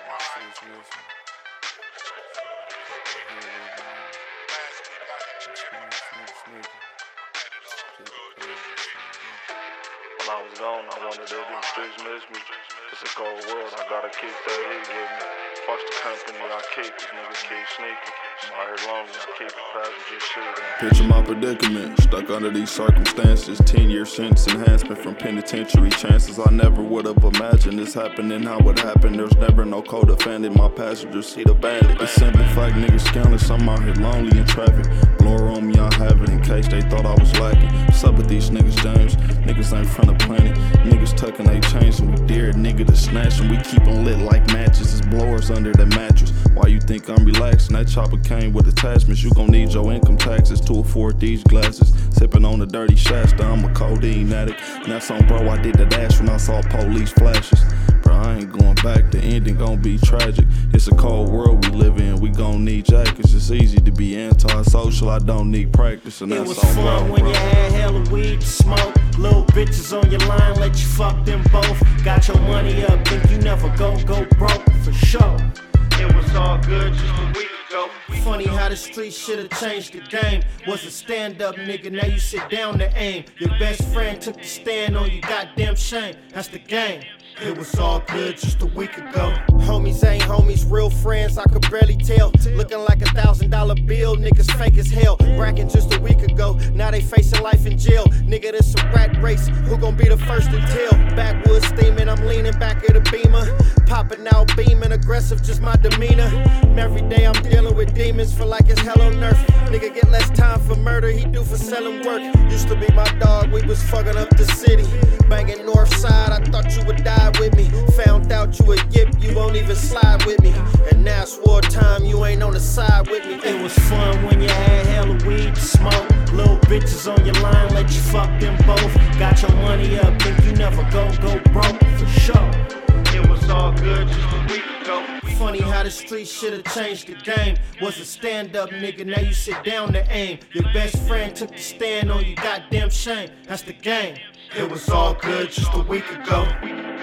When I was gone, I wanted that them streets miss me. It's a cold world, I gotta keep that heat with me. Watch the company I keep, cause niggas keep sneaking. I'm out here lonely, I keep the passenger shit. Picture my predicament, stuck under these circumstances. 10-year sentence enhancement from penitentiary chances. I never would have imagined this happening, how it happened. There's never no co-defendant, my passenger seat abandoned. It's simple fact, niggas scandalous, I'm out here lonely in traffic. Blower on me, I have it in case they thought I was lacking. What's up with these niggas, James? Niggas ain't from the planet. Niggas tucking they chains and we dare a nigga to snatch them. We keep them lit like matches, it's blowers under the mattress. Why you think I'm relaxing? That chopper came with attachments. You gon' need your income taxes to afford these glasses. Sipping on the dirty Shasta, I'm a codeine addict. And that's on bro, I did the dash when I saw police flashes. Bro, I ain't going back, the ending gon' be tragic. It's a cold world we live in, we gon' need jackets. It's easy to be antisocial, I don't need practice. And that's it was fun when you had hella weed to smoke. Little bitches on your line, let you fuck them both. Got your money up, think you never go broke, for sure. It was all good just a week ago. Funny how the street should've changed the game. Was a stand-up nigga, now you sit down to aim. Your best friend took the stand on your goddamn shame. That's the game. It was all good just a week ago. Homies ain't homies, real friends, I could barely tell. Looking like $1,000 bill, niggas fake as hell. Bracking just a week ago, now they facing life in jail. Nigga, this a rat race, who gon' be the first to tell? Backwoods steaming, I'm leaning back at a beamer. Popping out, beaming, aggressive, just my demeanor. Every day I'm dealing with demons, feel like it's hell on earth. Nigga get less time for murder, he do for selling work. Used to be my dog, we was fucking up the city. Banging north side, I thought you would die with me. Found out you a yip, you won't even slide with me. And now it's wartime, you ain't on the side with me. It was fun when you had hella weed to smoke. Little bitches on your line, let you fuck them both. Got your money up, think you never go broke, for sure. It was all good just a week ago. Funny how the street should've changed the game. Was a stand-up nigga, now you sit down to aim. Your best friend took the stand on your goddamn shame. That's the game. It was all good just a week ago.